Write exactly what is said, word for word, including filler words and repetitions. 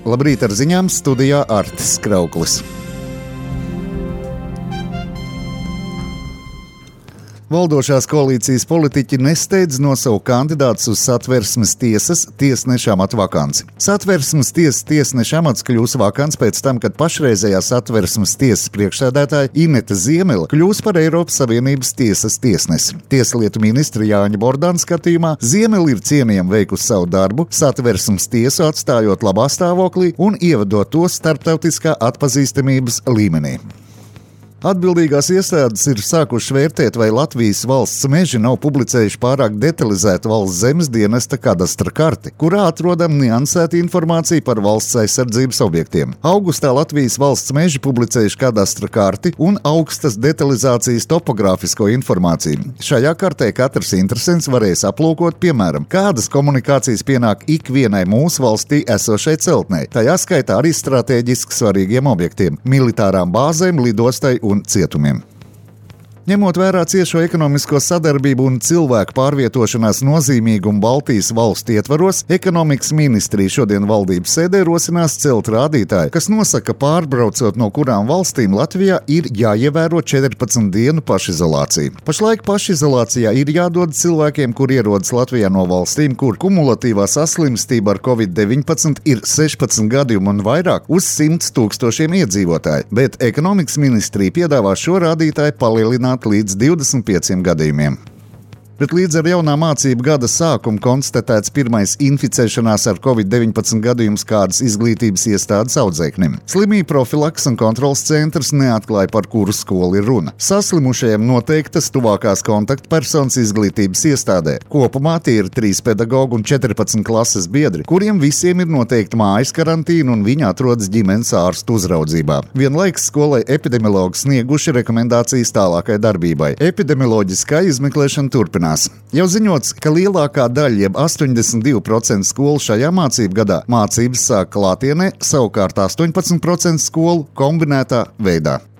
Labrīt ar ziņām, studijā Artis Krauklis. Valdošās koalīcijas politiķi nesteidz nosaukt kandidātus uz Satversmes tiesas tiesneša amata vakanci. Satversmes tiesas tiesneša amats kļūs vakants pēc tam, kad pašreizējā Satversmes tiesas priekšsēdētāja Ineta Ziemele kļūs par Eiropas Savienības tiesas tiesnesi. Tieslietu ministra Jāņa Bordāna skatījumā Ziemele ir cienījami veikusi savu darbu, Satversmes tiesu atstājot labā stāvoklī un ievedot to starptautiskā atpazīstamības līmenī. Atbildīgās iestādes ir sākušas vērtēt, vai Latvijas valsts meži nav publicējuši pārāk detalizētu valsts zemes dienesta kadastra karti, kurā atrodam niansēta informācija par valsts aizsardzības objektiem. Augustā Latvijas valsts meži publicējuši kadastra karti un augstas detalizācijas topogrāfisko informāciju. Šajā kartē katrs interesents varēs aplūkot, piemēram, kādas komunikācijas pienāk ikvienai mūsu valstī esošai celtnei, tajā skaitā arī stratēģiski svarīgiem objektiem, militārām bāzēm, lidostai un cietumiem. Ņemot vērā ciešo ekonomisko sadarbību un cilvēku pārvietošanās nozīmīgumu Baltijas valstu ietvaros, ekonomikas ministrija šodien valdības sēdē rosinās celt rādītāju, kas nosaka, ka pārbraucot no kurām valstīm Latvijā ir jāievēro četrpadsmit dienu pašizolācija. Pašlaik pašizolācijā ir jādod cilvēkiem, kur ierodas Latvijā no valstīm, kur kumulatīvā saslimstība ar covid deviņpadsmit ir sešpadsmit gadījumu un vairāk uz simts tūkstošiem iedzīvotāju, bet ekonomikas ministrija piedāvā šo rādītāju palielināt līdz divdesmit pieciem gadījumiem. Bet līdz ar jaunā mācību gada sākumu konstatēts pirmais inficēšanās ar covid deviņpadsmit gadījums kādas izglītības iestādes audzēknim. Slimību profilaks un kontrols centrs neatklāja, par kuru skolu ir runa. Saslimušajiem noteiktas tuvākās kontaktpersonas izglītības iestādē. Kopumā tie ir trīs pedagogi un četrpadsmit klases biedri, kuriem visiem ir noteikta mājas karantīna un viņi atrodas ģimenes ārstu uzraudzībā. Vienlaikus skolai epidemiologi snieguši rekomendācijas tālākai darbībai. Epidemioloģiskā izmeklēšana turpinās. Jau ziņots, ka lielākā daļa, jeb astoņdesmit divi procenti skolu šajā mācību gadā mācības sāk klātienē, savukārt astoņpadsmit procenti skolu kombinētā veidā.